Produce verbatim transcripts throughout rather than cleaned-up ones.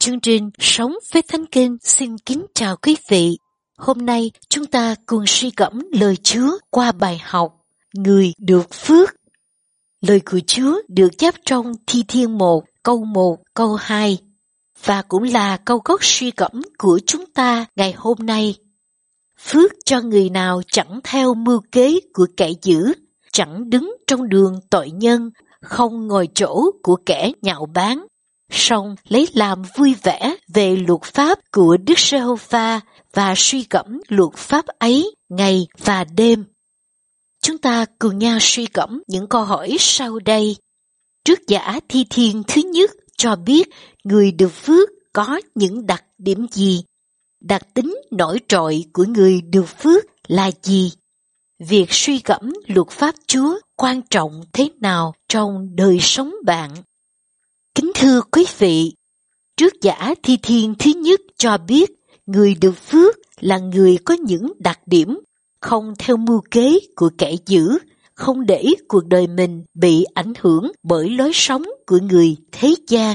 Chương trình Sống với Thánh Kinh xin kính chào quý vị. Hôm nay chúng ta cùng suy gẫm lời Chúa qua bài học Người được phước. Lời của Chúa được chép trong Thi Thiên một, câu một, câu hai, và cũng là câu gốc suy gẫm của chúng ta ngày hôm nay. Phước cho người nào chẳng theo mưu kế của kẻ dữ, chẳng đứng trong đường tội nhân, không ngồi chỗ của kẻ nhạo báng, song lấy làm vui vẻ về luật pháp của Đức Giê-hô-va và suy gẫm luật pháp ấy ngày và đêm. Chúng ta cùng nhau suy gẫm những câu hỏi sau đây. Trước giả Thi Thiên thứ nhất cho biết người được phước có những đặc điểm gì? Đặc tính nổi trội của người được phước là gì? Việc suy gẫm luật pháp Chúa quan trọng thế nào trong đời sống bạn? Kính thưa quý vị, trước giả Thi Thiên thứ nhất cho biết người được phước là người có những đặc điểm không theo mưu kế của kẻ dữ, không để cuộc đời mình bị ảnh hưởng bởi lối sống của người thế gian.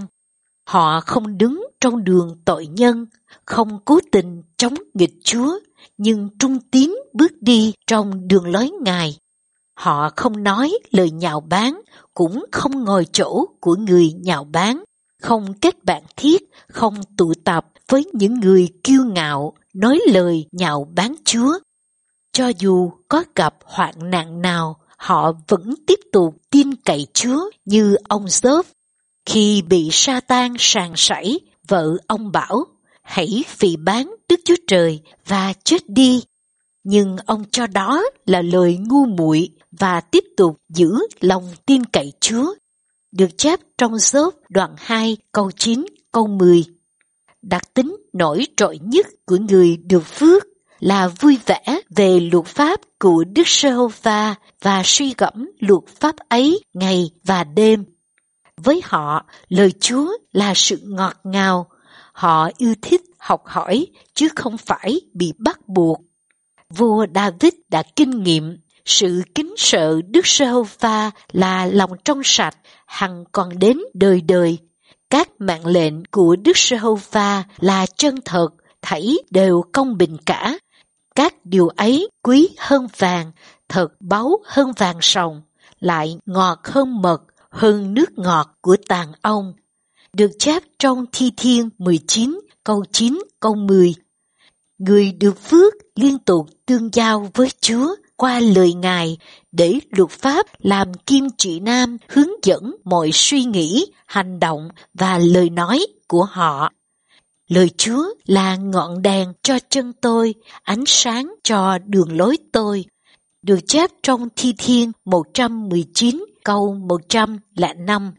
Họ không đứng trong đường tội nhân, không cố tình chống nghịch Chúa, nhưng trung tín bước đi trong đường lối Ngài. Họ không nói lời nhạo báng, cũng không ngồi chỗ của người nhạo báng, không kết bạn thiết, không tụ tập với những người kiêu ngạo nói lời nhạo báng Chúa. Cho dù có gặp hoạn nạn nào, họ vẫn tiếp tục tin cậy Chúa như ông Gióp. Khi bị Sa-tan sàng sảy, vợ ông bảo, hãy phỉ báng Đức Chúa Trời và chết đi. Nhưng ông cho đó là lời ngu muội và tiếp tục giữ lòng tin cậy Chúa. Được chép trong Gióp đoạn hai câu chín câu mười. Đặc tính nổi trội nhất của người được phước là vui vẻ về luật pháp của Đức Giê-hô-va và suy gẫm luật pháp ấy ngày và đêm. Với họ, lời Chúa là sự ngọt ngào. Họ yêu thích học hỏi chứ không phải bị bắt buộc. Vua David đã kinh nghiệm sự kính sợ Đức Giê-hô-va là lòng trong sạch, hằng còn đến đời đời. Các mạng lệnh của Đức Giê-hô-va là chân thật, thảy đều công bình cả. Các điều ấy quý hơn vàng, thật báu hơn vàng sòng, lại ngọt hơn mật, hơn nước ngọt của tàn ong. Được chép trong Thi Thiên mười chín, câu chín, câu mười. Người được phước liên tục tương giao với Chúa qua lời Ngài để luật pháp làm kim chỉ nam hướng dẫn mọi suy nghĩ, hành động và lời nói của họ. Lời Chúa là ngọn đèn cho chân tôi, ánh sáng cho đường lối tôi. Được chép trong Thi Thiên một trăm mười chín câu một trăm lẻ năm.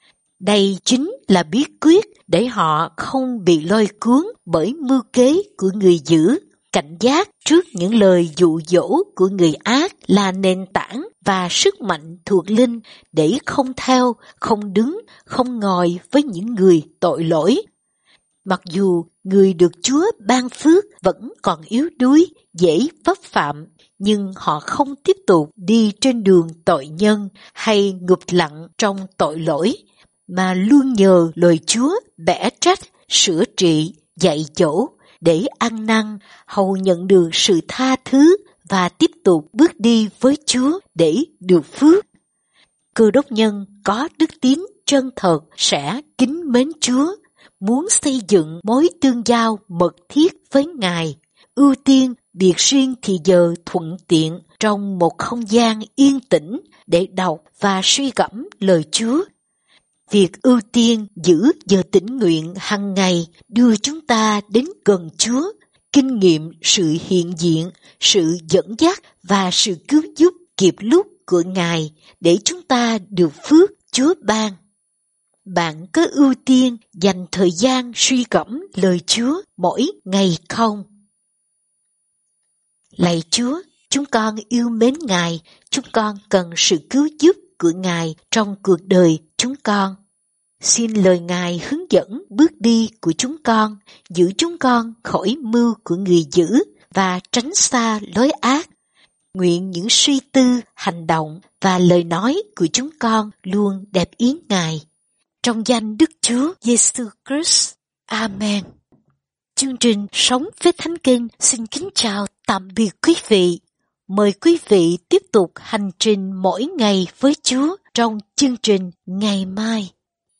Đây chính là bí quyết để họ không bị lôi cuốn bởi mưu kế của người dữ. Cảnh giác trước những lời dụ dỗ của người ác là nền tảng và sức mạnh thuộc linh để không theo, không đứng, không ngồi với những người tội lỗi. Mặc dù người được Chúa ban phước vẫn còn yếu đuối, dễ vấp phạm, nhưng họ không tiếp tục đi trên đường tội nhân hay ngụp lặn trong tội lỗi, mà luôn nhờ lời Chúa bẻ trách, sửa trị, dạy dỗ để ăn năn, hầu nhận được sự tha thứ và tiếp tục bước đi với Chúa để được phước. Cơ đốc nhân có đức tín chân thật sẽ kính mến Chúa, muốn xây dựng mối tương giao mật thiết với Ngài, ưu tiên biệt riêng thì giờ thuận tiện trong một không gian yên tĩnh để đọc và suy gẫm lời Chúa. Việc ưu tiên giữ giờ tĩnh nguyện hàng ngày đưa chúng ta đến gần Chúa, kinh nghiệm sự hiện diện, sự dẫn dắt và sự cứu giúp kịp lúc của Ngài để chúng ta được phước Chúa ban. Bạn có ưu tiên dành thời gian suy gẫm lời Chúa mỗi ngày không? Lạy Chúa, chúng con yêu mến Ngài, chúng con cần sự cứu giúp của Ngài trong cuộc đời chúng con. Xin lời Ngài hướng dẫn bước đi của chúng con, giữ chúng con khỏi mưu của người dữ và tránh xa lối ác. Nguyện những suy tư, hành động và lời nói của chúng con luôn đẹp ý Ngài. Trong danh Đức Chúa Giêsu Christ. Amen. Chương trình Sống với Thánh Kinh xin kính chào tạm biệt quý vị. Mời quý vị tiếp tục hành trình mỗi ngày với Chúa trong chương trình ngày mai.